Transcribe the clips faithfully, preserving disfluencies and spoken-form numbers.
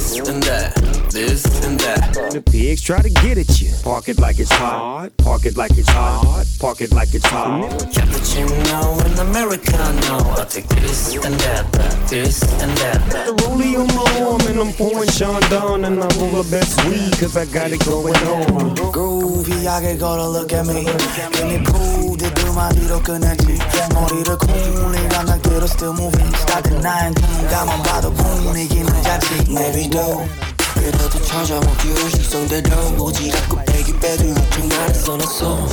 this and that, this and that. The pigs try to get at you. Park it like it's hot. Park it like it's hot. Park it like it's hot. Cappuccino and Americano. I'll take this and that, this and that. The rollie on my arm and I'm pouring Sean Don and I roll the best weed cause I got it going on. Groovy하게 걸어 look at me. 괜히 푸드드만 뒤로 끊었지. 머리를 쿵이 감각대로 still moving. Start the nineteen 가만 봐도 분위기는 자칫 내비도 그래도 찾아먹기로 식성대로 오지랖 곱빼기 빼도 요청 나를 써놨어.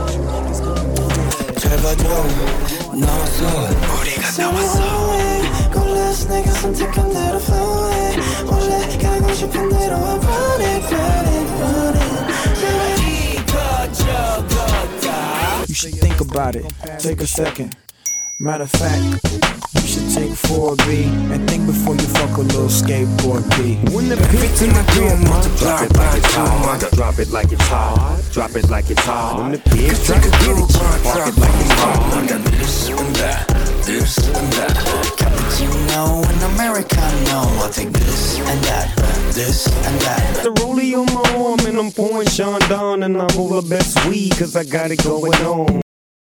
잘 봐도 나왔어. 우리가 나왔어. 골라서 내가 선택한 대로 flow it. 원래 가고 싶은 대로 I run it, run it, run it. You should think about it, take a second. Matter of fact, you should take four B and think before you fuck a little skateboard B. When the pigs in the crib, drop it like it's hot. Drop it like it's hot. Drop it like it's hot. When the pigs try to get at you, park it like it's hot. I got this and that, this and that. Cappuccino and Americano. I'll take this and that, this and that. The rollie on my arm and I'm pouring Sean Don and I roll the best weed cause I got it going on.